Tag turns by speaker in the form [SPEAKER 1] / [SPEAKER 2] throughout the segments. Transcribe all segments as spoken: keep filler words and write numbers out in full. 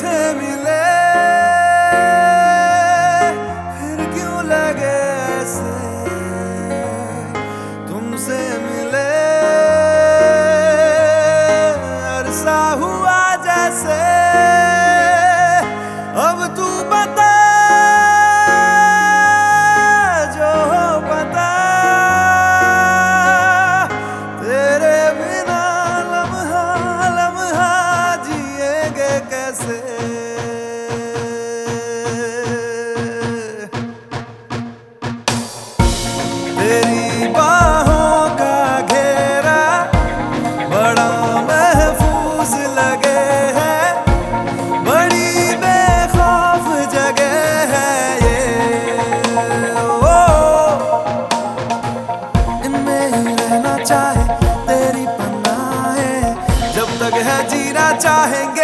[SPEAKER 1] थे मिले, फिर क्यों लगे ऐसे तुमसे मिले, अरसा हुआ जैसे। अब तू बता जो हो पता, तेरे बिना लम्हा लम्हा जिएंगे कैसे। तेरी बाहों का घेरा बड़ा महफूज लगे है, बड़ी बेखौफ जगह है ये। ओ इनमें ही रहना चाहे तेरी पनाहें, जब तक है जीना चाहेंगे।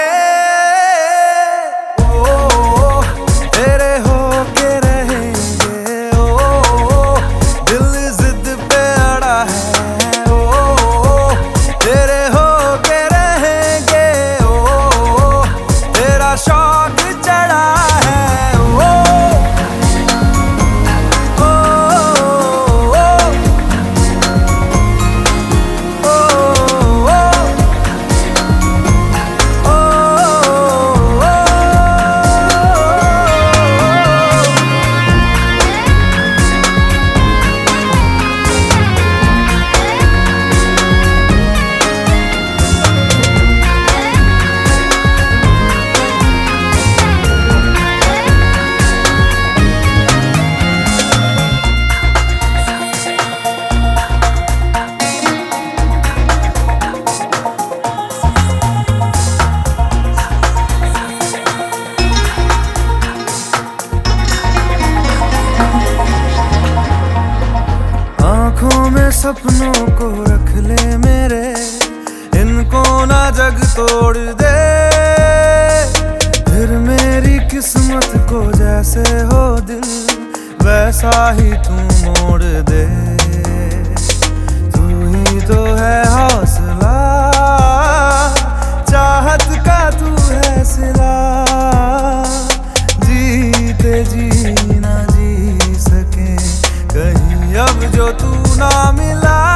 [SPEAKER 1] ओ तेरे हो के रहेंगे, ओ दिल जिद पे अड़ा है। ओ तेरे हो के रहेंगे, ओ तेरा शौक चढ़ा है। ओ ओ ओ ओ आँखों में सपनों को रख ले मेरे, इनको ना जग तोड़ दे। फिर मेरी किस्मत को जैसे हो दिल, वैसा ही तू मोड़ दे। तू ही तो है हौसला, चाहत का तू है सिला। जीते जी ना जी सके कहीं अब जो तू ना मिला।